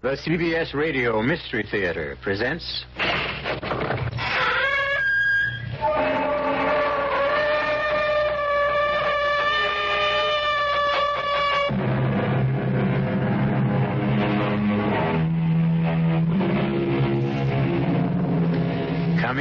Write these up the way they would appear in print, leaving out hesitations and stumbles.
The CBS Radio Mystery Theater presents... Come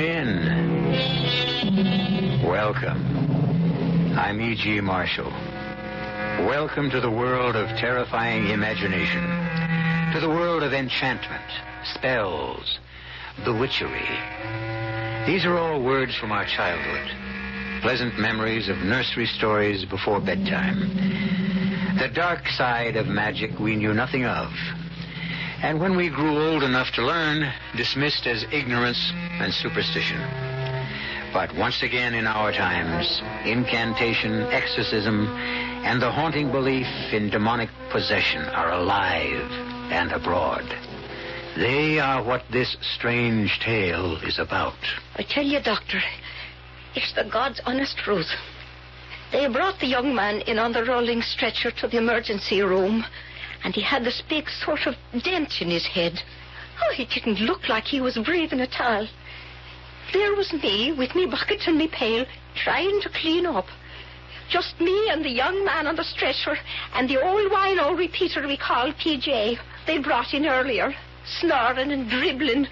in. Welcome. I'm E.G. Marshall. Welcome to the world of terrifying imagination. To the world of enchantment, spells, bewitchery. These are all words from our childhood. Pleasant memories of nursery stories before bedtime. The dark side of magic we knew nothing of. And when we grew old enough to learn, dismissed as ignorance and superstition. But once again in our times, incantation, exorcism, and the haunting belief in demonic possession are alive and abroad. They are what this strange tale is about. I tell you, Doctor, it's the God's honest truth. They brought the young man in on the rolling stretcher to the emergency room, and he had this big sort of dent in his head. Oh, he didn't look like he was breathing at all. There was me, with me bucket and me pail, trying to clean up. Just me and the young man on the stretcher, and the old wino repeater we call PJ. They brought in earlier, snoring and dribbling.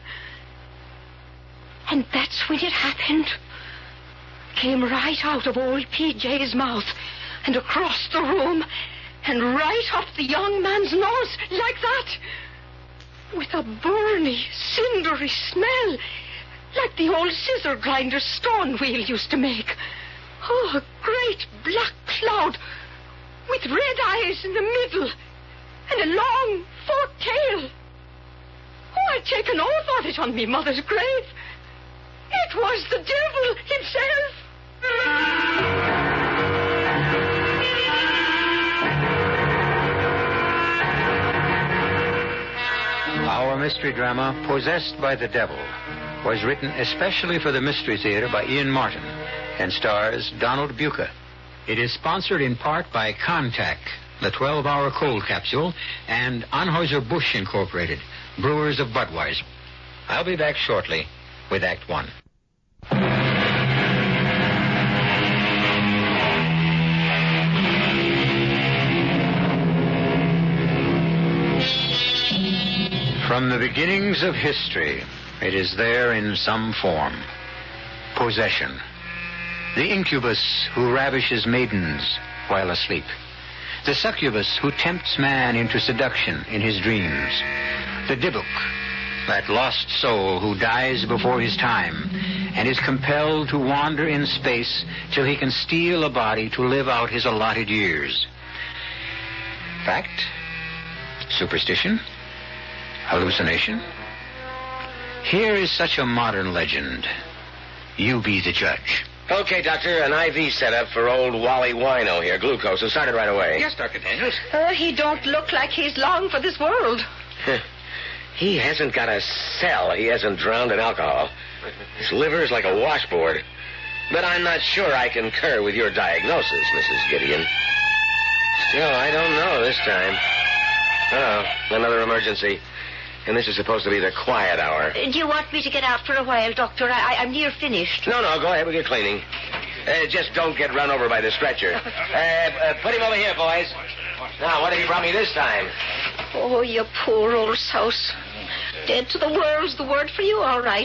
And that's when it happened. Came right out of old PJ's mouth and across the room and right up the young man's nose, like that. With a burny, cindery smell, like the old scissor grinder stone wheel used to make. Oh, a great black cloud with red eyes in the middle and a long forked tail. Oh, I'd take an oath of it on me mother's grave. It was the devil himself. Our mystery drama, Possessed by the Devil, was written especially for the Mystery Theater by Ian Martin and stars Donald Buca. It is sponsored in part by Contac, the 12-hour cold capsule, and Anheuser-Busch Incorporated, brewers of Budweiser. I'll be back shortly with Act One. From the beginnings of history, it is there in some form. Possession. The incubus who ravishes maidens while asleep. The succubus who tempts man into seduction in his dreams. The Dybbuk, that lost soul who dies before his time and is compelled to wander in space till he can steal a body to live out his allotted years. Fact? Superstition? Hallucination? Here is such a modern legend. You be the judge. Okay, Doctor, an IV setup for old Wally Wino here, glucose. So start it right away. Yes, Dr. Daniels. He don't look like he's long for this world. He hasn't got a cell he hasn't drowned in alcohol. His liver is like a washboard. But I'm not sure I concur with your diagnosis, Mrs. Gideon. Still, I don't know this time. Oh, another emergency. And this is supposed to be the quiet hour. Do you want me to get out for a while, Doctor? I'm near finished. No, go ahead with your cleaning. Just don't get run over by the stretcher. Put him over here, boys. Now, what have you brought me this time? Oh, you poor old souse. Dead to the world's the word for you, all right.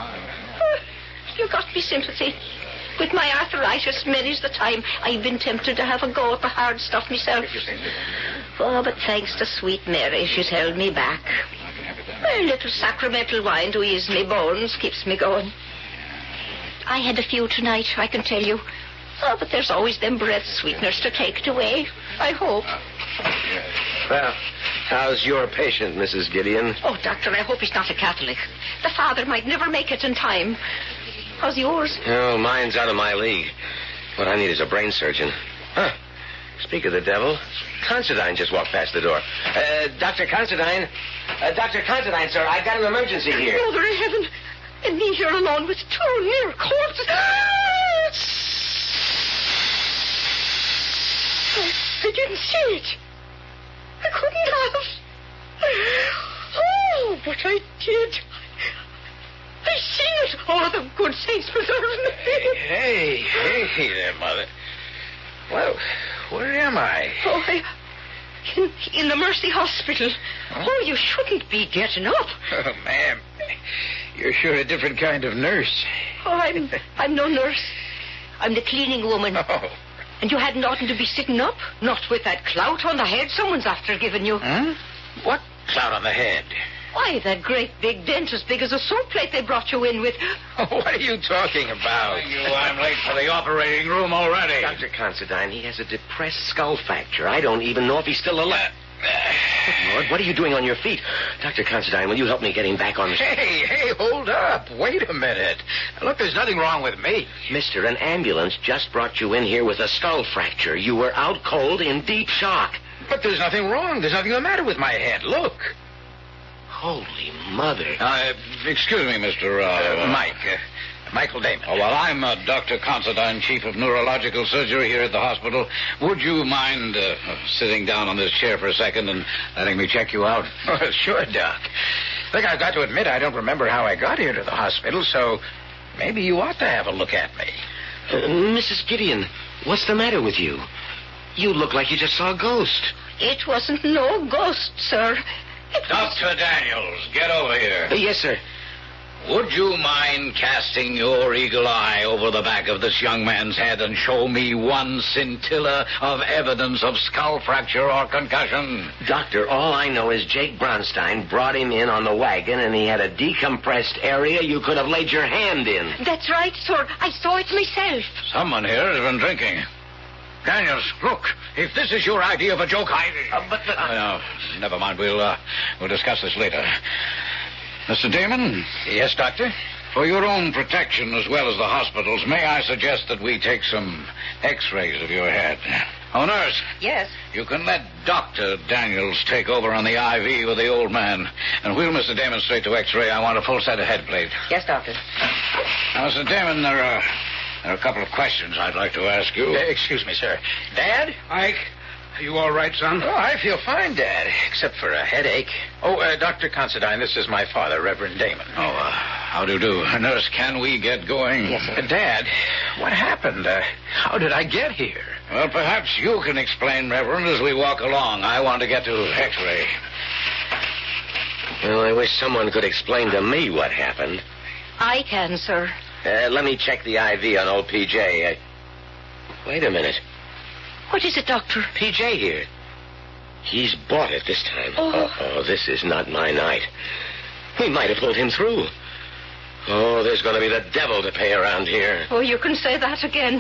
You got me sympathy. With my arthritis, many's the time I've been tempted to have a go at the hard stuff myself. Oh, but thanks to sweet Mary, she's held me back. A little sacramental wine to ease me bones keeps me going. I had a few tonight, I can tell you. Oh, but there's always them breath sweeteners to take it away, I hope. Well, how's your patient, Mrs. Gideon? Oh, Doctor, I hope he's not a Catholic. The father might never make it in time. How's yours? Oh, mine's out of my league. What I need is a brain surgeon. Huh. Speak of the devil, Considine just walked past the door. Dr. Considine. Dr. Considine, sir, I've got an emergency here. Mother of heaven. And me here alone with two near corpses. I didn't see it. I couldn't have. but I did. I seen it. Oh, the good saints preserve me. Hey there, Mother. Well, where am I? Oh, in the Mercy Hospital. Huh? Oh, you shouldn't be getting up. Oh, ma'am, you're sure a different kind of nurse. Oh, I'm no nurse. I'm the cleaning woman. Oh. And you hadn't oughtn't to be sitting up. Not with that clout on the head someone's after giving you. Huh? What clout on the head? Why, that great big dent as big as a soap plate they brought you in with. What are you talking about? I'm late for the operating room already. Dr. Considine, he has a depressed skull fracture. I don't even know if he's still alive. Good Lord, what are you doing on your feet? Dr. Considine, will you help me get him back on the... Hey, hold up. Wait a minute. Look, there's nothing wrong with me. Mister, an ambulance just brought you in here with a skull fracture. You were out cold in deep shock. But there's nothing wrong. There's nothing the matter with my head. Look. Holy mother. Excuse me, Mr. Mike. Michael Damon. Oh, well, I'm Dr. Considine, Chief of Neurological Surgery here at the hospital. Would you mind sitting down on this chair for a second and letting me check you out? Oh, sure, Doc. Look, I've got to admit I don't remember how I got here to the hospital, so maybe you ought to have a look at me. Mrs. Gideon, what's the matter with you? You look like you just saw a ghost. It wasn't no ghost, sir. Dr. Daniels, get over here. Yes, sir. Would you mind casting your eagle eye over the back of this young man's head and show me one scintilla of evidence of skull fracture or concussion? Doctor, all I know is Jake Bronstein brought him in on the wagon and he had a decompressed area you could have laid your hand in. That's right, sir. I saw it myself. Someone here has been drinking. Daniels, look, if this is your idea of a joke, no, never mind. We'll discuss this later. Mr. Damon? Yes, Doctor? For your own protection as well as the hospital's, may I suggest that we take some x-rays of your head? Oh, nurse. Yes. You can let Dr. Daniels take over on the IV with the old man. And wheel Mr. Damon straight to x-ray. I want a full set of head plates. Yes, Doctor. Now, Mr. Damon, there are a couple of questions I'd like to ask you. Excuse me, sir. Dad? Ike, are you all right, son? Oh, I feel fine, Dad, except for a headache. Oh, Dr. Considine, this is my father, Reverend Damon. Oh, how do you do? Nurse, can we get going? Yes, sir. Dad, what happened? How did I get here? Well, perhaps you can explain, Reverend, as we walk along. I want to get to X-ray. Well, I wish someone could explain to me what happened. I can, sir. Let me check the IV on old PJ. Wait a minute. What is it, Doctor? PJ here. He's bought it this time. Oh. This is not my night. We might have pulled him through. Oh, there's going to be the devil to pay around here. Oh, you can say that again.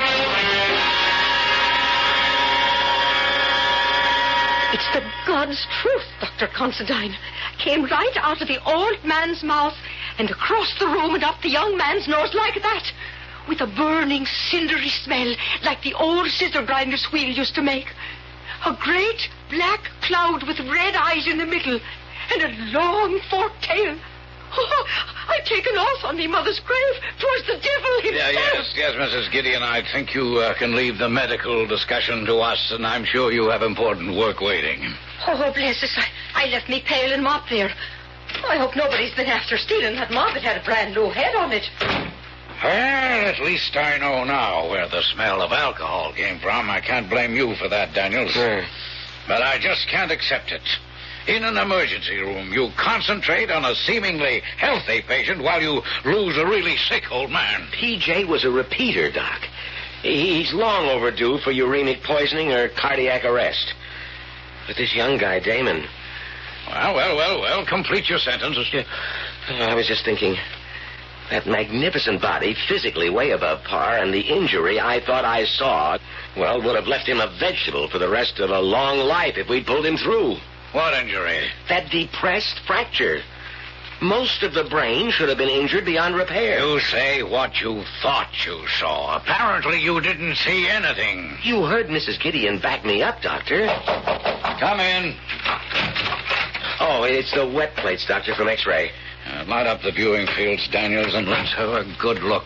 It's the God's truth, Dr. Considine. Came right out of the old man's mouth and across the room and up the young man's nose like that, with a burning, cindery smell like the old scissor grinder's wheel used to make. A great black cloud with red eyes in the middle and a long forked tail. Oh, I've taken oath on me mother's grave. 'Twas the devil himself. Yes, Mrs. Gideon. I think you can leave the medical discussion to us, and I'm sure you have important work waiting. Oh, bless us. I left me pail and mop there. I hope nobody's been after stealing that mop. It had a brand new head on it. Well, at least I know now where the smell of alcohol came from. I can't blame you for that, Daniels. But I just can't accept it. In an emergency room, you concentrate on a seemingly healthy patient while you lose a really sick old man. PJ was a repeater, Doc. He's long overdue for uremic poisoning or cardiac arrest. But this young guy, Damon... Well, complete your sentence. I was just thinking... That magnificent body, physically way above par, and the injury I thought I saw, well, would have left him a vegetable for the rest of a long life if we'd pulled him through. What injury? That depressed fracture. Most of the brain should have been injured beyond repair. You say what you thought you saw. Apparently you didn't see anything. You heard Mrs. Gideon back me up, Doctor. Come in. Oh, it's the wet plates, Doctor, from X-ray. Light up the viewing fields, Daniels, and let's have a good look.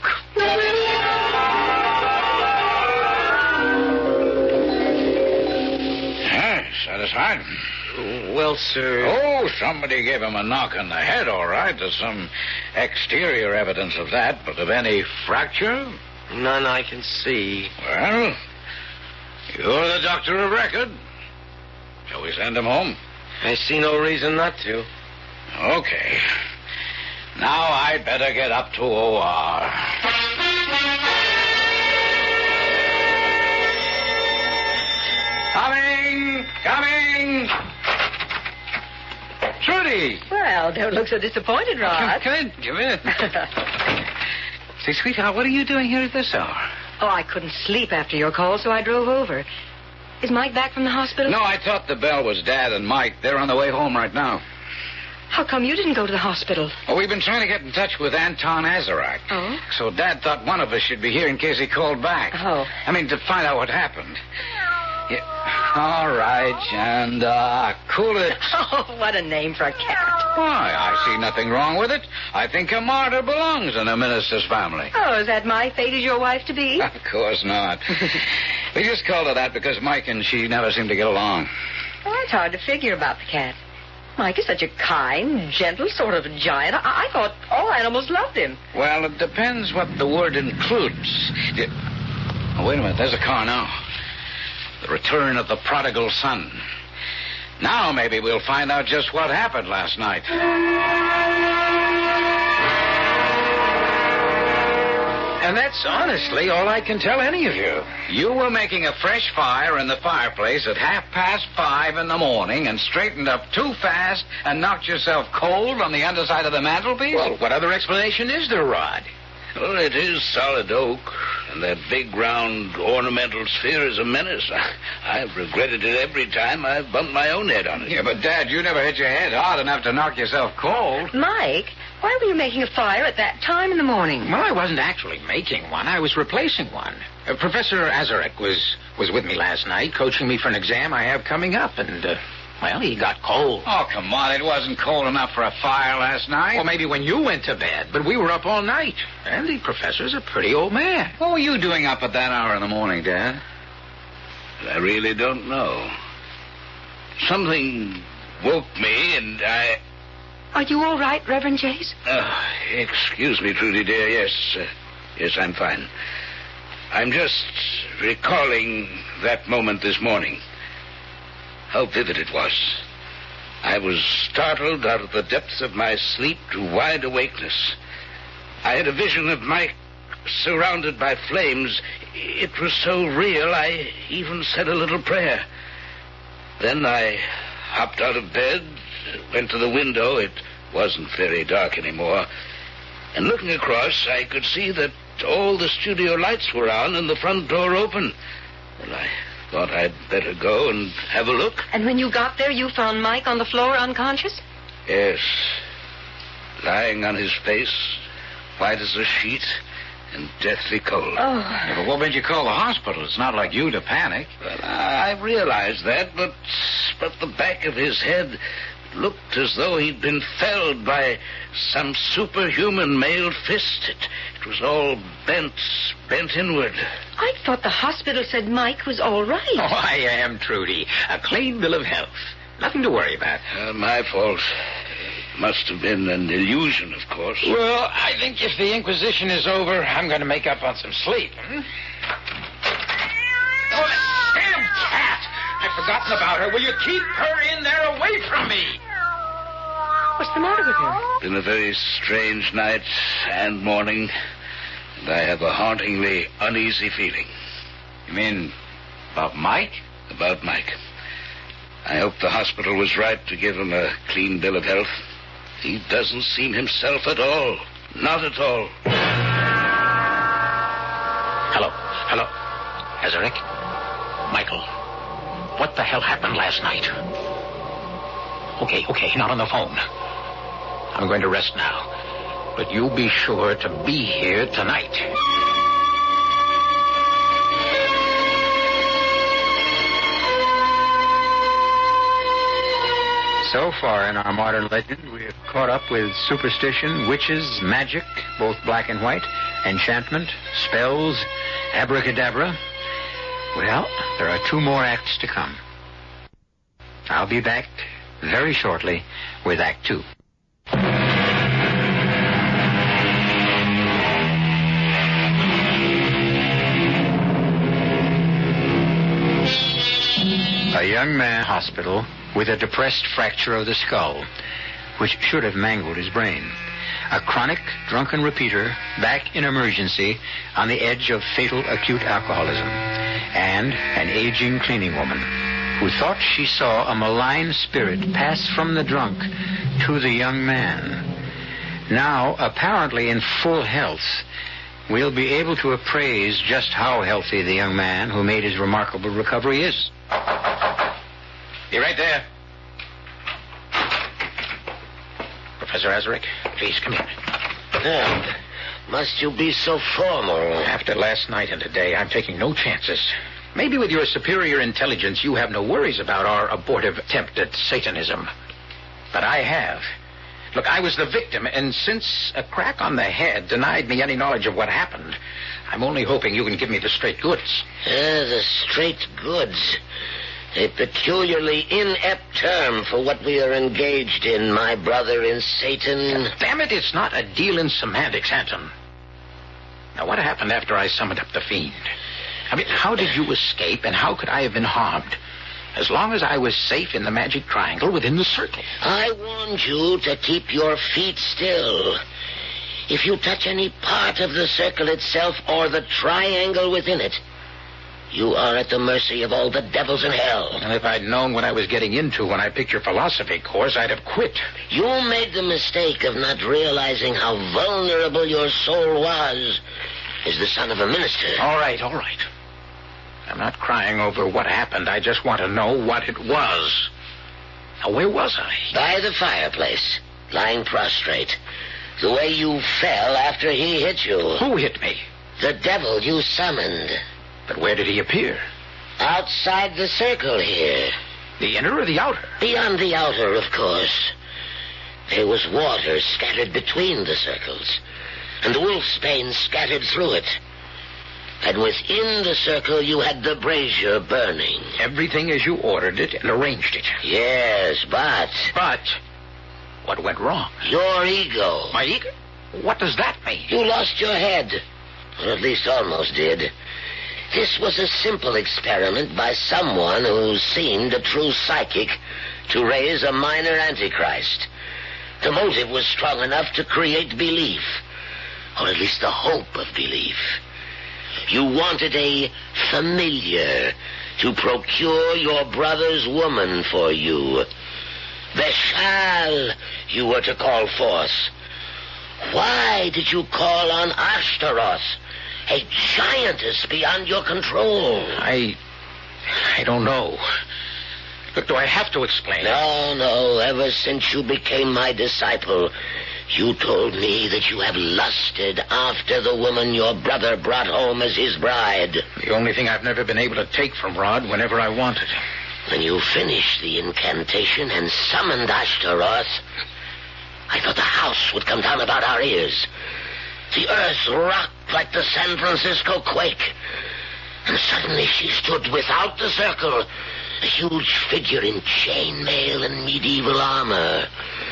Satisfied? Well, sir... Oh, somebody gave him a knock on the head, all right. There's some exterior evidence of that, but of any fracture? None I can see. Well, you're the doctor of record. Shall we send him home? I see no reason not to. Okay. Now I'd better get up to OR. Coming! Trudy! Well, don't look so disappointed, Rod. Come in. Say, sweetheart, what are you doing here at this hour? Oh, I couldn't sleep after your call, so I drove over. Is Mike back from the hospital? No, I thought the bell was Dad and Mike. They're on the way home right now. How come you didn't go to the hospital? Well, we've been trying to get in touch with Anton Azarak. Oh? So Dad thought one of us should be here in case he called back. Oh. I mean, to find out what happened. Yeah. All right, Chanda. Cool it. Oh, what a name for a cat. Why, I see nothing wrong with it. I think a martyr belongs in a minister's family. Oh, is that my fate as your wife to be? Of course not. We just called her that because Mike and she never seem to get along. Well, it's hard to figure about the cat. Mike is such a kind, gentle sort of a giant. I thought all animals loved him. Well, it depends what the word includes. Oh, wait a minute. There's a car now. The return of the prodigal son. Now maybe we'll find out just what happened last night. And that's honestly all I can tell any of you. You were making a fresh fire in the fireplace at 5:30 in the morning and straightened up too fast and knocked yourself cold on the underside of the mantelpiece? Well, what other explanation is there, Rod? Well, it is solid oak, and that big, round, ornamental sphere is a menace. I've regretted it every time I've bumped my own head on it. Yeah, but, Dad, you never hit your head hard enough to knock yourself cold. Mike, why were you making a fire at that time in the morning? Well, I wasn't actually making one. I was replacing one. Professor Azarak was with me last night, coaching me for an exam I have coming up, and, well, he got cold. Oh, come on. It wasn't cold enough for a fire last night. Well, maybe when you went to bed, but we were up all night. And the professor's a pretty old man. What were you doing up at that hour in the morning, Dad? I really don't know. Something woke me, and I... Are you all right, Reverend Jace? Excuse me, Trudy, dear. Yes, I'm fine. I'm just recalling that moment this morning. How vivid it was. I was startled out of the depths of my sleep to wide awakeness. I had a vision of Mike surrounded by flames. It was so real, I even said a little prayer. Then I hopped out of bed, went to the window. It wasn't very dark anymore. And looking across, I could see that all the studio lights were on and the front door open. Well, I thought I'd better go and have a look. And when you got there, you found Mike on the floor unconscious? Yes. Lying on his face, white as a sheet, and deathly cold. Oh. Yeah, but what made you call the hospital? It's not like you to panic. Well, I realized that, but the back of his head looked as though he'd been felled by some superhuman mailed fist. It was all bent inward. I thought the hospital said Mike was all right. Oh, I am, Trudy. A clean bill of health. Nothing to worry about. My fault. Must have been an illusion, of course. Well, I think if the Inquisition is over, I'm going to make up on some sleep. Oh, that damn cat! I've forgotten about her. Will you keep her in there away from me? What's the matter with her? Been a very strange night and morning, and I have a hauntingly uneasy feeling. You mean about Mike? About Mike. I hope the hospital was right to give him a clean bill of health. He doesn't seem himself at all. Not at all. Hello. Azarak? Michael. What the hell happened last night? Okay, not on the phone. I'm going to rest now. But you be sure to be here tonight. So far in our modern legend, we have caught up with superstition, witches, magic, both black and white, enchantment, spells, abracadabra. Well, there are 2 more acts to come. I'll be back very shortly with Act Two. A young man in the hospital with a depressed fracture of the skull, which should have mangled his brain. A chronic drunken repeater back in emergency on the edge of fatal acute alcoholism. And an aging cleaning woman who thought she saw a malign spirit pass from the drunk to the young man. Now, apparently in full health, we'll be able to appraise just how healthy the young man who made his remarkable recovery is. Be right there. Professor Azarick, please come in. Must you be so formal? After last night and today, I'm taking no chances. Maybe with your superior intelligence, you have no worries about our abortive attempt at Satanism. But I have. Look, I was the victim, and since a crack on the head denied me any knowledge of what happened, I'm only hoping you can give me the straight goods. The straight goods. A peculiarly inept term for what we are engaged in, my brother in Satan. Damn it, it's not a deal in semantics, Anton. Now, what happened after I summoned up the fiend? I mean, how did you escape, and how could I have been harmed? As long as I was safe in the magic triangle within the circle. I warned you to keep your feet still. If you touch any part of the circle itself or the triangle within it, you are at the mercy of all the devils in hell. And if I'd known what I was getting into when I picked your philosophy course, I'd have quit. You made the mistake of not realizing how vulnerable your soul was as the son of a minister. All right. I'm not crying over what happened. I just want to know what it was. Now, where was I? By the fireplace, lying prostrate. The way you fell after he hit you. Who hit me? The devil you summoned. But where did he appear? Outside the circle here. The inner or the outer? Beyond the outer, of course. There was water scattered between the circles, and the wolfsbane scattered through it. And within the circle, you had the brazier burning. Everything as you ordered it and arranged it. Yes, but... But what went wrong? Your ego. My ego? What does that mean? You lost your head. Or at least almost did. This was a simple experiment by someone who seemed a true psychic to raise a minor antichrist. The motive was strong enough to create belief, or at least the hope of belief. You wanted a familiar to procure your brother's woman for you. Veshal, you were to call forth. Why did you call on Ashtaroth, a giantess beyond your control? I don't know. Look, do I have to explain? No. Ever since you became my disciple, you told me that you have lusted after the woman your brother brought home as his bride. The only thing I've never been able to take from Rod whenever I wanted. When you finished the incantation and summoned Ashtaroth, I thought the house would come down about our ears. The earth rocked like the San Francisco quake. And suddenly she stood without the circle, a huge figure in chainmail and medieval armor.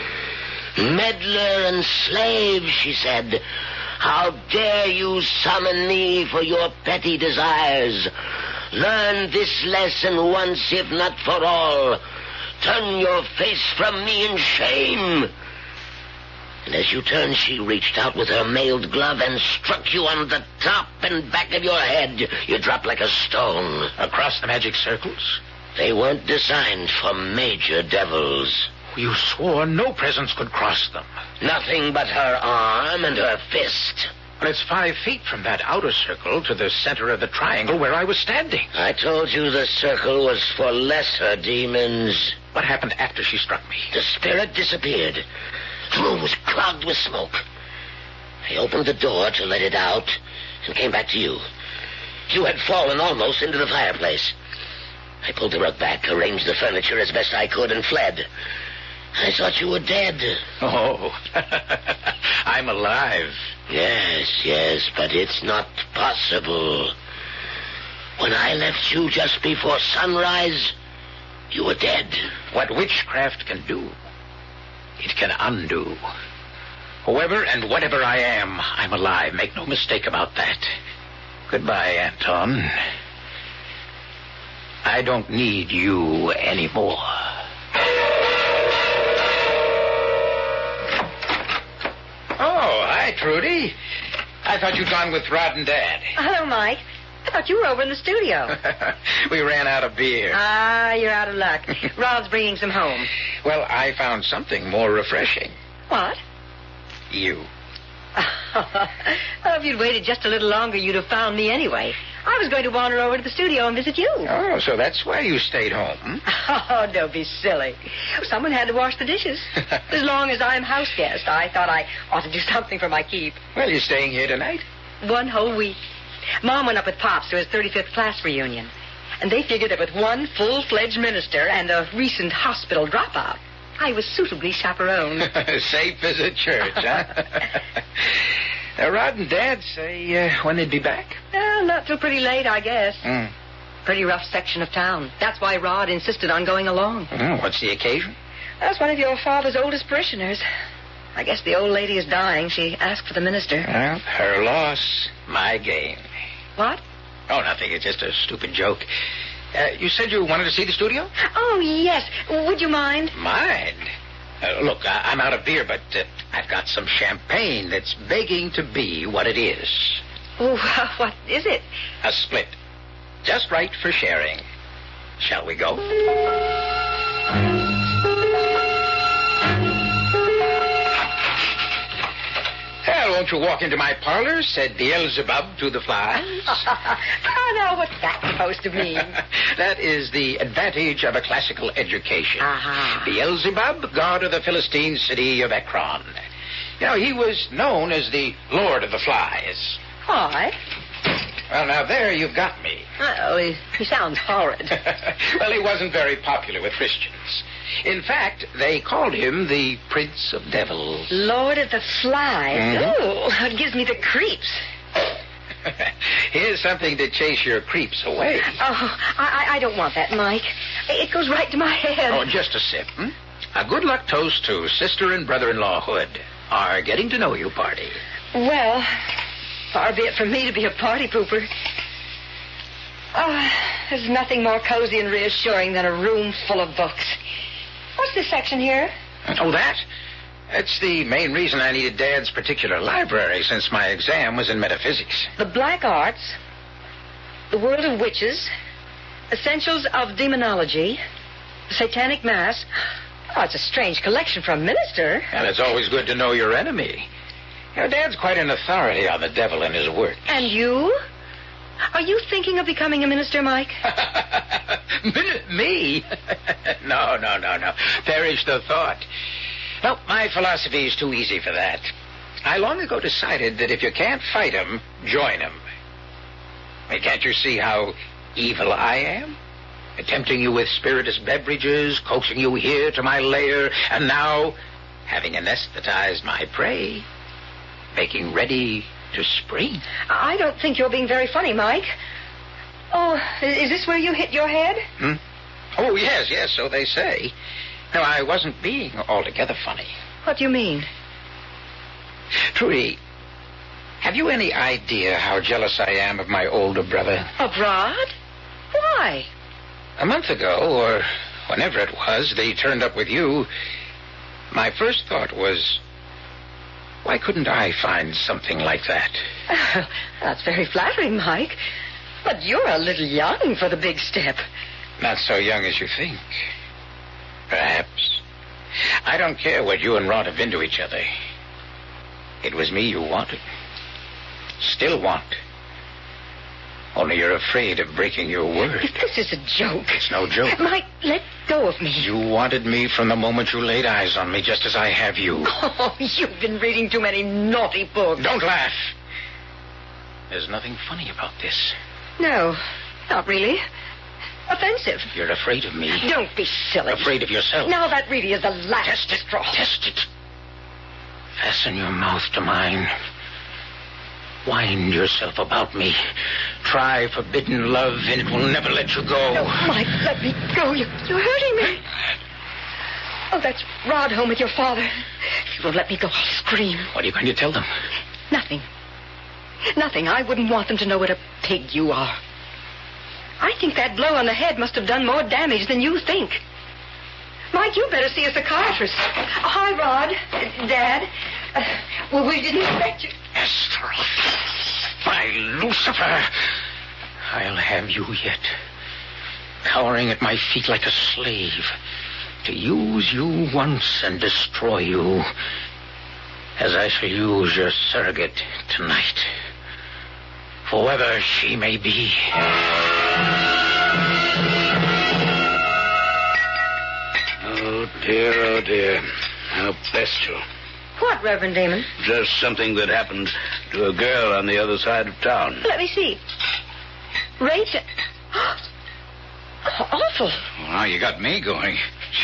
Meddler and slave, she said, how dare you summon me for your petty desires? Learn this lesson once, if not for all. Turn your face from me in shame. And as you turned, she reached out with her mailed glove and struck you on the top and back of your head. You dropped like a stone. Across the magic circles? They weren't designed for major devils. You swore no presence could cross them. Nothing but her arm and her fist. But it's 5 feet from that outer circle to the center of the triangle where I was standing. I told you the circle was for lesser demons. What happened after she struck me? The spirit disappeared. The room was clogged with smoke. I opened the door to let it out and came back to you. You had fallen almost into the fireplace. I pulled the rug back, arranged the furniture as best I could, and fled. I thought you were dead. Oh, I'm alive. Yes, but it's not possible. When I left you just before sunrise, you were dead. What witchcraft can do, it can undo. Whoever and whatever I am, I'm alive. Make no mistake about that. Goodbye, Anton. I don't need you anymore. Oh, hi, Trudy. I thought you'd gone with Rod and Dad. Hello, Mike. I thought you were over in the studio. We ran out of beer. Ah, you're out of luck. Rod's bringing some home. Well, I found something more refreshing. What? You. Oh, if you'd waited just a little longer, you'd have found me anyway. I was going to wander over to the studio and visit you. Oh, so that's why you stayed home. Oh, don't be silly. Someone had to wash the dishes. As long as I'm house guest, I thought I ought to do something for my keep. Well, you're staying here tonight? 1 whole week. Mom went up with Pops to his 35th class reunion. And they figured that with one full-fledged minister and a recent hospital dropout, I was suitably chaperoned. Safe as a church, huh? Rod and Dad say when they'd be back? Well, not till pretty late, I guess. Mm. Pretty rough section of town. That's why Rod insisted on going along. What's the occasion? That's one of your father's oldest parishioners. I guess the old lady is dying. She asked for the minister. Well, her loss, my gain. What? Oh, nothing. It's just a stupid joke. You said you wanted to see the studio? Oh, yes. Would you mind? Mind? Look, I'm out of beer, but I've got some champagne that's begging to be what it is. Oh, what is it? A split. Just right for sharing. Shall we go? Well, won't you walk into my parlor, said Beelzebub to the flies. Oh, now, what's that supposed to mean? That is the advantage of a classical education. Aha. Beelzebub, god of the Philistine city of Ekron. You know, he was known as the Lord of the Flies. Why? Well, now, there you've got me. Oh, he sounds horrid. Well, he wasn't very popular with Christians. In fact, they called him the Prince of Devils. Lord of the Flies. Mhm. Ooh, it gives me the creeps. Here's something to chase your creeps away. Oh, I don't want that, Mike. It goes right to my head. Oh, just a sip. A good luck toast to sister and brother-in-law Hood, our getting to know you party. Well, far be it from me to be a party pooper. Oh, there's nothing more cozy and reassuring than a room full of books. What's this section here? Oh, that? That's the main reason I needed Dad's particular library since my exam was in metaphysics. The Black Arts, The World of Witches, Essentials of Demonology, Satanic Mass. Oh, it's a strange collection for a minister. And it's always good to know your enemy. You know, Dad's quite an authority on the devil and his work. And you? Are you thinking of becoming a minister, Mike? Me? No. Perish the thought. No, my philosophy is too easy for that. I long ago decided that if you can't fight 'em, join 'em. I mean, can't you see how evil I am? Tempting you with spirituous beverages, coaxing you here to my lair, and now, having anesthetized my prey, making ready to spring. I don't think you're being very funny, Mike. Oh, is this where you hit your head? Oh, yes, so they say. No, I wasn't being altogether funny. What do you mean? Trudy, have you any idea how jealous I am of my older brother? Of Rod? Why? A month ago, or whenever it was, they turned up with you. My first thought was, why couldn't I find something like that? That's very flattering, Mike. But you're a little young for the big step. Not so young as you think. Perhaps. I don't care what you and Rod have been to each other. It was me you wanted. Still want. Only you're afraid of breaking your word. This is a joke. It's no joke. Mike, let go of me. You wanted me from the moment you laid eyes on me, just as I have you. Oh, you've been reading too many naughty books. Don't laugh. There's nothing funny about this. No, not really. Offensive. You're afraid of me. Don't be silly. Afraid of yourself. Now that really is the last straw. Test it. Fasten your mouth to mine. Wind yourself about me. try forbidden love, and it will never let you go. No, Mike, let me go. You're hurting me. Oh, that's Rod home with your father. If you won't let me go, I'll scream. What are you going to tell them? Nothing. Nothing. I wouldn't want them to know what a pig you are. I think that blow on the head must have done more damage than you think. Mike, you better see a psychiatrist. Hi, Rod. Dad. Well, we didn't expect you. Esther. By Lucifer. I'll have you yet. Cowering at my feet like a slave. To use you once and destroy you. As I shall use your surrogate tonight. Whoever she may be. Oh, dear. How blessed you. What, Reverend Damon? Just something that happened to a girl on the other side of town. Let me see. Rachel. Awful. Well, you got me going.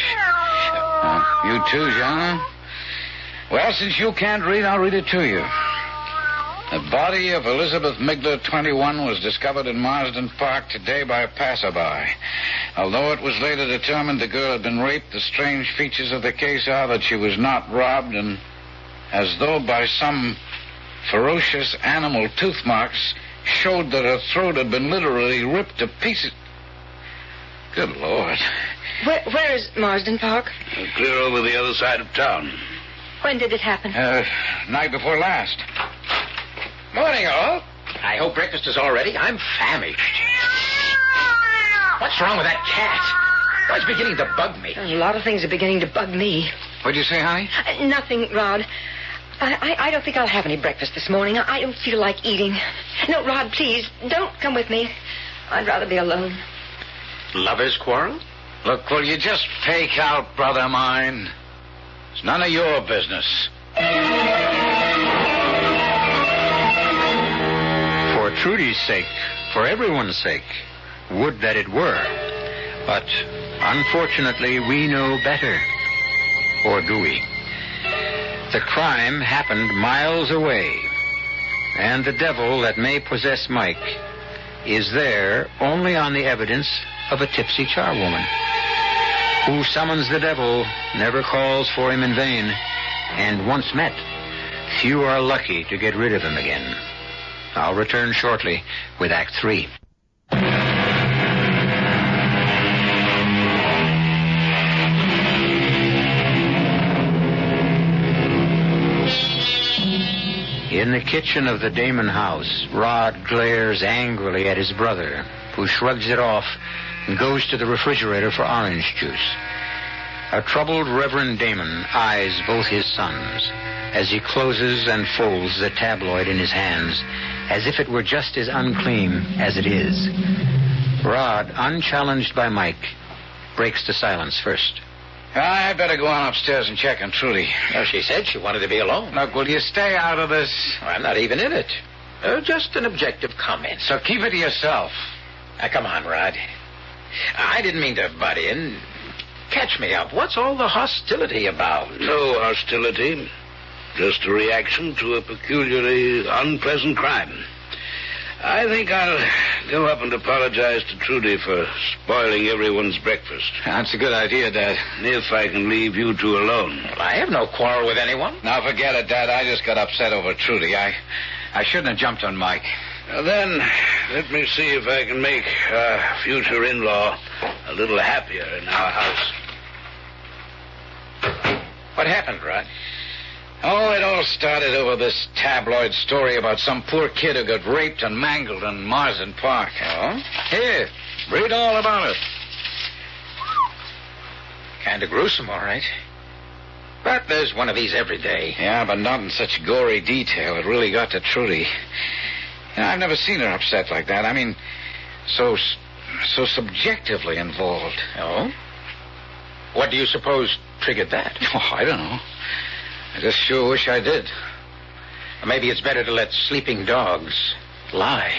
You too, John? Well, since you can't read, I'll read it to you. The body of Elizabeth Migler, 21, was discovered in Marsden Park today by a passerby. Although it was later determined the girl had been raped, the strange features of the case are that she was not robbed, and as though by some ferocious animal, tooth marks showed that her throat had been literally ripped to pieces. Good Lord. Where is Marsden Park? Clear over the other side of town. When did it happen? Night before last. Morning, all. I hope breakfast is all ready. I'm famished. What's wrong with that cat? It's beginning to bug me. A lot of things are beginning to bug me. What'd you say, honey? Nothing, Rod. I don't think I'll have any breakfast this morning. I don't feel like eating. No, Rod, please, don't come with me. I'd rather be alone. Lovers' quarrel? Look, will you just fake out, brother mine? It's none of your business. For Trudy's sake, for everyone's sake, would that it were. But, unfortunately, we know better. Or do we? The crime happened miles away. And the devil that may possess Mike is there only on the evidence of a tipsy charwoman. Who summons the devil never calls for him in vain. And once met, few are lucky to get rid of him again. I'll return shortly with Act 3. In the kitchen of the Damon house, Rod glares angrily at his brother, who shrugs it off and goes to the refrigerator for orange juice. A troubled Reverend Damon eyes both his sons as he closes and folds the tabloid in his hands, as if it were just as unclean as it is. Rod, unchallenged by Mike, breaks the silence first. I'd better go on upstairs and check on Trudy. Well, she said she wanted to be alone. Look, will you stay out of this? I'm not even in it. Just an objective comment. So keep it to yourself. Now, come on, Rod. I didn't mean to butt in. Catch me up. What's all the hostility about? No hostility. Just a reaction to a peculiarly unpleasant crime. I think I'll go up and apologize to Trudy for spoiling everyone's breakfast. That's a good idea, Dad. If I can leave you two alone. Well, I have no quarrel with anyone. Now, forget it, Dad. I just got upset over Trudy. I shouldn't have jumped on Mike. Now then, let me see if I can make our future in-law a little happier in our house. What happened, Rod? Oh, it all started over this tabloid story about some poor kid who got raped and mangled in Marsden Park. Oh? Here, read all about it. Kind of gruesome, all right. But there's one of these every day. Yeah, but not in such gory detail. It really got to Trudy. You know, I've never seen her upset like that. I mean, so subjectively involved. Oh? What do you suppose triggered that? Oh, I don't know. I just sure wish I did. Maybe it's better to let sleeping dogs lie.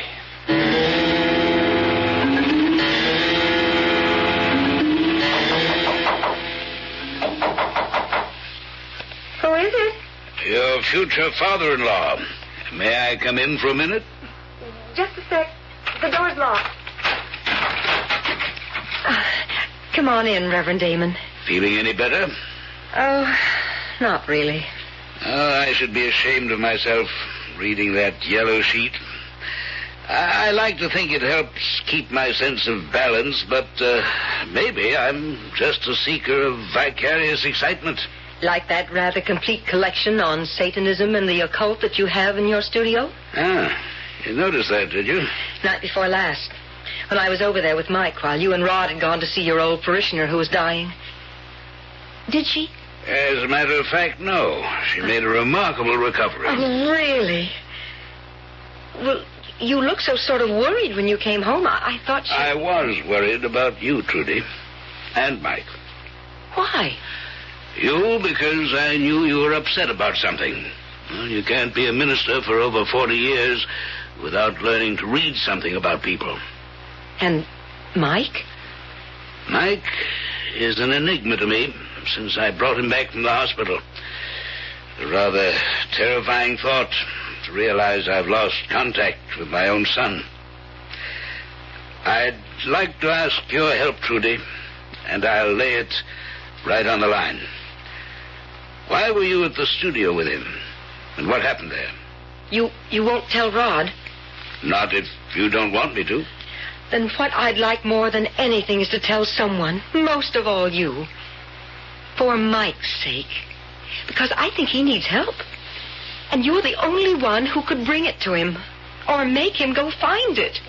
Who is it? Your future father-in-law. May I come in for a minute? Just a sec. The door's locked. Come on in, Reverend Damon. Feeling any better? Oh, not really. Oh, I should be ashamed of myself reading that yellow sheet. I like to think it helps keep my sense of balance, but maybe I'm just a seeker of vicarious excitement. Like that rather complete collection on Satanism and the occult that you have in your studio? Ah, you noticed that, did you? Night before last, when I was over there with Mike while you and Rod had gone to see your old parishioner who was dying. Did she? As a matter of fact, no. She made a remarkable recovery. Oh, really? Well, you looked so sort of worried when you came home. I thought she... I was worried about you, Trudy. And Mike. Why? You, because I knew you were upset about something. Well, you can't be a minister for over 40 years without learning to read something about people. And Mike? Mike is an enigma to me since I brought him back from the hospital. A rather terrifying thought to realize I've lost contact with my own son. I'd like to ask your help, Trudy, and I'll lay it right on the line. Why were you at the studio with him? And what happened there? You won't tell Rod? Not if you don't want me to. Then what I'd like more than anything is to tell someone, most of all you. For Mike's sake. Because I think he needs help. And you're the only one who could bring it to him. Or make him go find it.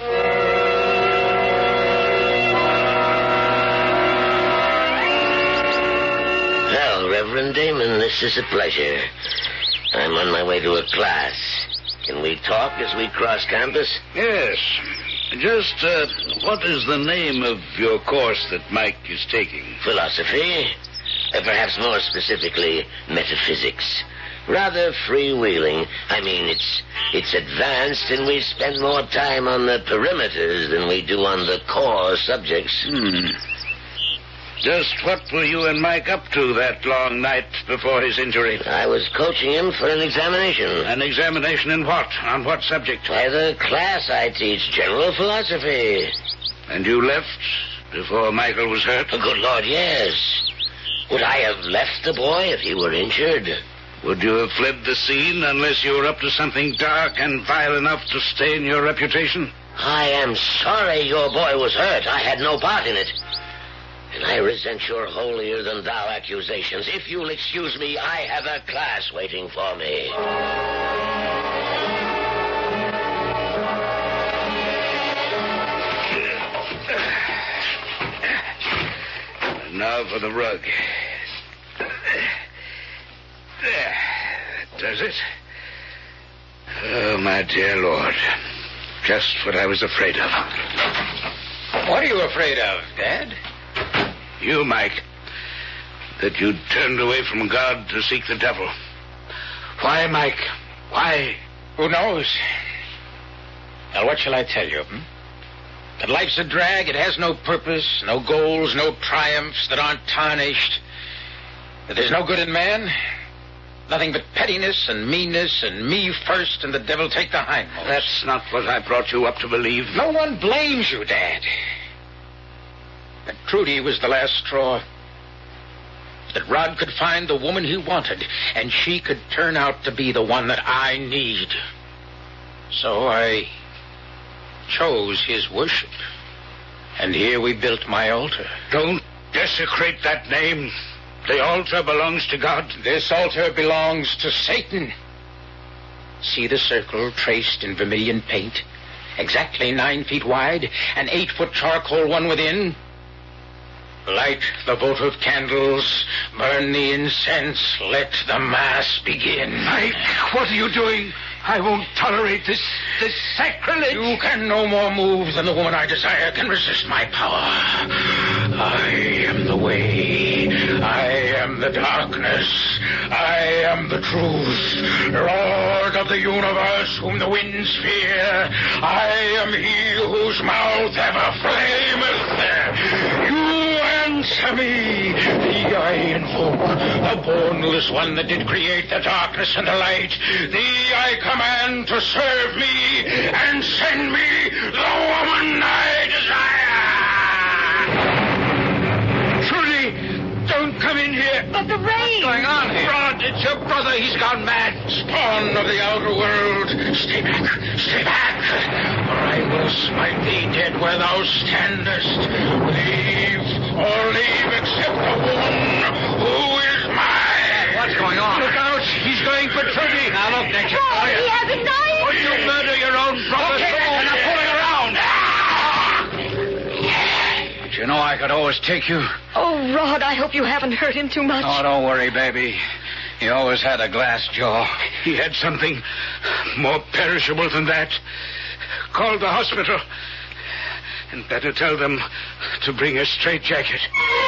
Well, Reverend Damon, this is a pleasure. I'm on my way to a class. Can we talk as we cross campus? Yes. Just, what is the name of your course that Mike is taking? Philosophy. Perhaps more specifically, metaphysics. Rather freewheeling. I mean, it's advanced, and we spend more time on the perimeters than we do on the core subjects. Just what were you and Mike up to that long night before his injury? I was coaching him for an examination. An examination in what? On what subject? Why, the class I teach, general philosophy. And you left before Michael was hurt? Oh, good Lord, yes. Would I have left the boy if he were injured? Would you have fled the scene unless you were up to something dark and vile enough to stain your reputation? I am sorry your boy was hurt. I had no part in it. And I resent your holier-than-thou accusations. If you'll excuse me, I have a class waiting for me. Now for the rug. There. That does it. Oh, my dear Lord. Just what I was afraid of. What are you afraid of, Dad? You, Mike. That you turned away from God to seek the devil. Why, Mike? Why? Who knows? Now, what shall I tell you? That life's a drag. It has no purpose, no goals, no triumphs that aren't tarnished. That there's no good in man. Nothing but pettiness and meanness and me first and the devil take the hindmost. That's not what I brought you up to believe. No one blames you, Dad. That Trudy was the last straw. That Rod could find the woman he wanted, and she could turn out to be the one that I need. So I chose his worship. And here we built my altar. Don't desecrate that name. The altar belongs to God. This altar belongs to Satan. See the circle traced in vermilion paint? Exactly 9 feet wide, an 8-foot charcoal one within. Light the votive candles, burn the incense, let the mass begin. Mike, what are you doing? I won't tolerate this sacrilege. You can no more move than the woman I desire can resist my power. I am the way. I am the darkness. I am the truth. Lord of the universe, whom the winds fear. I am he whose mouth ever flameth. You and Answer me, the Iron Folk, the boneless one that did create the darkness and the light. Thee I command to serve me and send me the woman I desire. Trudy, don't come in here. But the rain. What's going on here? Rod, it's your brother. He's gone mad. Spawn of the outer world. Stay back. Stay back. Or I will smite thee dead where thou standest. Leave, or leave except the woman who is mine. What's going on? Look out. He's going for Trudy. Now, look, Nick. Oh, he has a knife. Would you murder your own brother? Okay, and I'm pulling around. But you know I could always take you. Oh, Rod, I hope you haven't hurt him too much. Oh, don't worry, baby. He always had a glass jaw. He had something more perishable than that. Call the hospital. And better tell them to bring a straitjacket.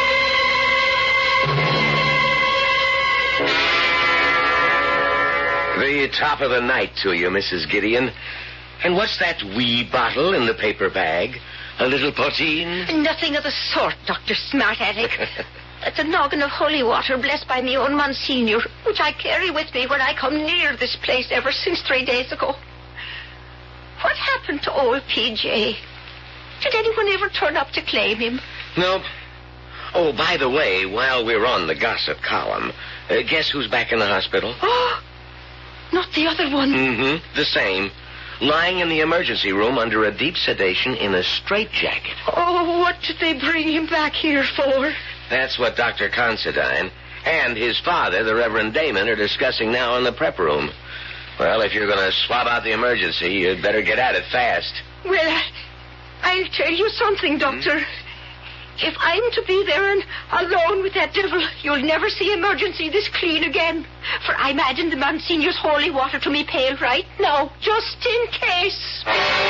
The top of the night to you, Mrs. Gideon. And what's that wee bottle in the paper bag? A little poteen? Nothing of the sort, Dr. Smart Alec. It's a noggin of holy water blessed by me own Monsignor, which I carry with me when I come near this place ever since 3 days ago. What happened to old P.J.? Did anyone ever turn up to claim him? Nope. Oh, by the way, while we're on the gossip column, guess who's back in the hospital? Oh, not the other one. Mm-hmm. The same. Lying in the emergency room under a deep sedation in a straitjacket. Oh, what did they bring him back here for? That's what Dr. Considine and his father, the Reverend Damon, are discussing now in the prep room. Well, if you're going to swab out the emergency, you'd better get at it fast. Well, I'll tell you something, Doctor. If I'm to be there and alone with that devil, you'll never see emergency this clean again. For I'm adding the Monsignor's holy water to me pail right now, just in case.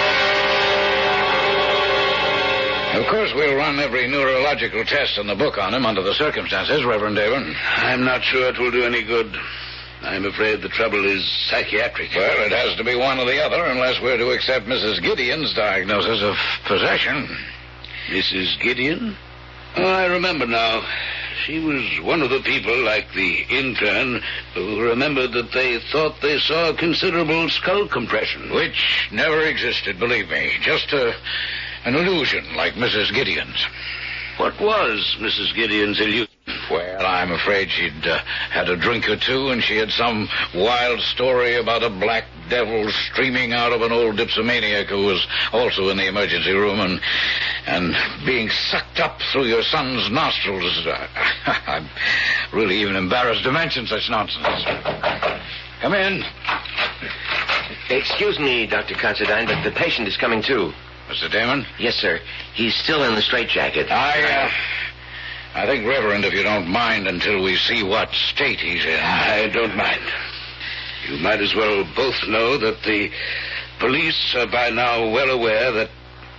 Of course, we'll run every neurological test in the book on him under the circumstances, Reverend Damon. I'm not sure it will do any good. I'm afraid the trouble is psychiatric. Well, it has to be one or the other unless we're to accept Mrs. Gideon's diagnosis of possession. Mrs. Gideon? Oh, I remember now. She was one of the people, like the intern, who remembered that they thought they saw a considerable skull compression. Which never existed, believe me. Just an illusion like Mrs. Gideon's. What was Mrs. Gideon's illusion? Well, I'm afraid she'd had a drink or two, and she had some wild story about a black devil streaming out of an old dipsomaniac who was also in the emergency room and being sucked up through your son's nostrils. I'm really even embarrassed to mention such nonsense. Come in. Excuse me, Dr. Considine, but the patient is coming too. Mr. Damon? Yes, sir. He's still in the straitjacket. I think, Reverend, if you don't mind, until we see what state he's in. I don't mind. You might as well both know that the police are by now well aware that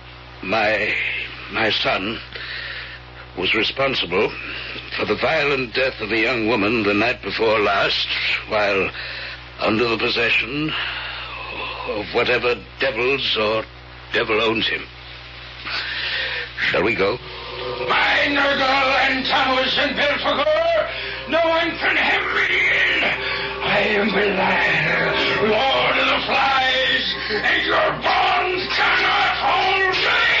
my son was responsible for the violent death of a young woman the night before last while under the possession of whatever devils or devil owns him. Shall we go? By Nergal and Tammuz and Belphegor, no one can hem me in. I am Belial, Lord of the Flies, and your bonds cannot hold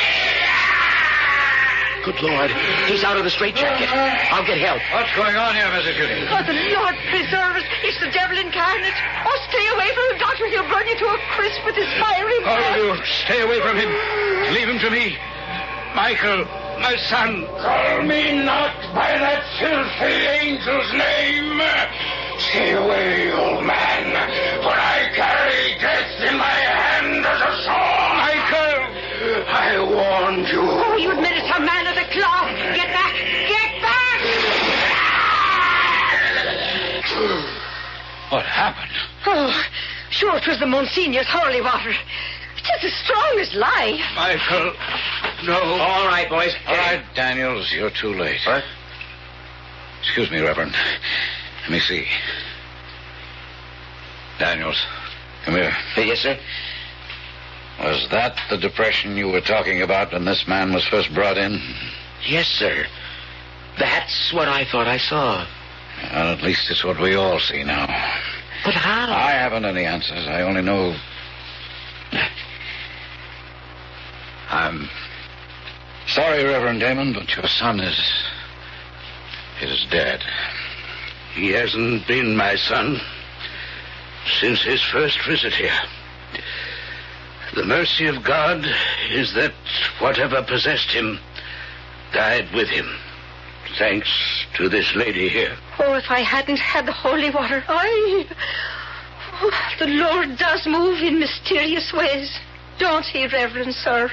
me. Good Lord, he's out of the straitjacket. I'll get help. What's going on here, Mrs. Goody? Oh, the Lord preserve us. It's the devil incarnate. Oh, stay away from him, Doctor. He'll burn you to a crisp with his fiery All breath. of you, stay away from him. Leave him to me. Michael, my son. Call me not by that filthy angel's name. Stay away, old man, for I carry death in my hand as a sword. Michael, I warned you. Oh, you minister man of the cloth. Get back. Get back. What happened? Oh, sure it was the Monsignor's holy water. It's as strong as life. Michael, no. All right, boys. All right, Daniels, you're too late. What? Excuse me, Reverend. Let me see. Daniels, come here. Yes, sir? Was that the depression you were talking about when this man was first brought in? Yes, sir. That's what I thought I saw. Well, at least it's what we all see now. But how? I haven't any answers. I only know... I'm sorry, Reverend Damon, but your son is dead. He hasn't been my son since his first visit here. The mercy of God is that whatever possessed him died with him. Thanks to this lady here. Oh, if I hadn't had the holy water, the Lord does move in mysterious ways. Don't he, Reverend Sir?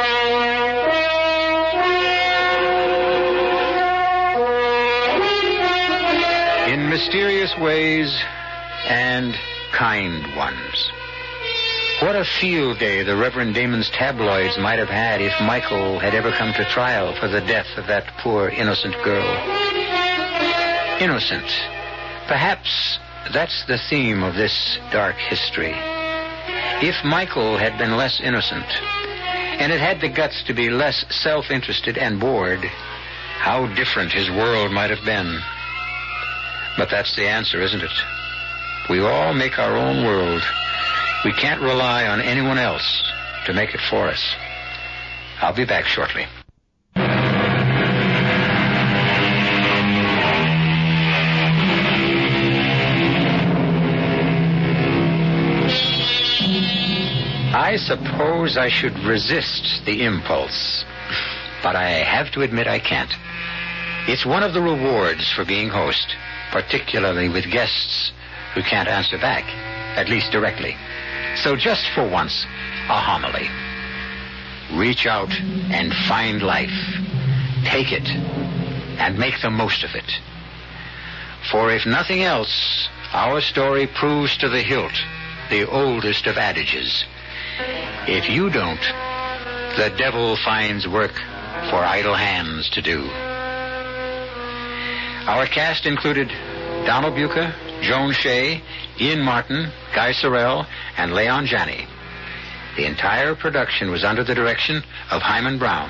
In mysterious ways and kind ones. What a field day the Reverend Damon's tabloids might have had if Michael had ever come to trial for the death of that poor innocent girl. Innocent. Perhaps that's the theme of this dark history. If Michael had been less innocent, and had had the guts to be less self-interested and bored, how different his world might have been. But that's the answer, isn't it? We all make our own world. We can't rely on anyone else to make it for us. I'll be back shortly. I suppose I should resist the impulse, but I have to admit I can't. It's one of the rewards for being host, particularly with guests who can't answer back, at least directly. So just for once, a homily. Reach out and find life. Take it and make the most of it. For if nothing else, our story proves to the hilt the oldest of adages. If you don't, the devil finds work for idle hands to do. Our cast included Donald Buca, Joan Shea, Ian Martin, Guy Sorrell, and Leon Janney. The entire production was under the direction of Hyman Brown.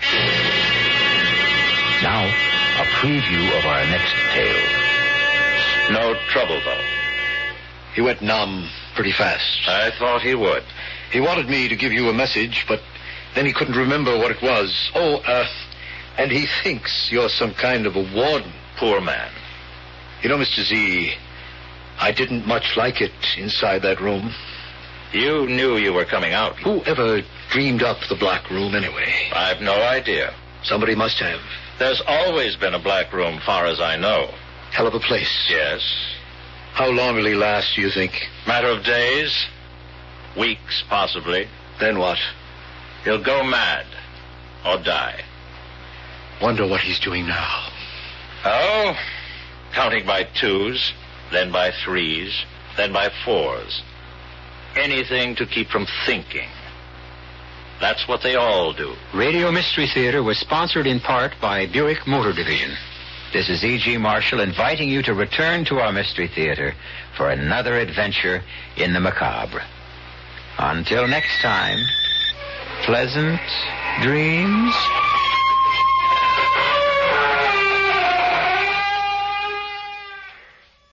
Now, a preview of our next tale. No trouble, though. He went numb pretty fast. I thought he would. He wanted me to give you a message, but then he couldn't remember what it was. And he thinks you're some kind of a warden. Poor man. You know, Mr. Z, I didn't much like it inside that room. You knew you were coming out. Who ever dreamed up the black room anyway? I've no idea. Somebody must have. There's always been a black room, far as I know. Hell of a place. Yes. How long will he last, do you think? Matter of days. Weeks, possibly. Then what? He'll go mad. Or die. Wonder what he's doing now. Oh, counting by twos, then by threes, then by fours. Anything to keep from thinking. That's what they all do. Radio Mystery Theater was sponsored in part by Buick Motor Division. This is E.G. Marshall inviting you to return to our Mystery Theater for another adventure in the macabre. Until next time, pleasant dreams.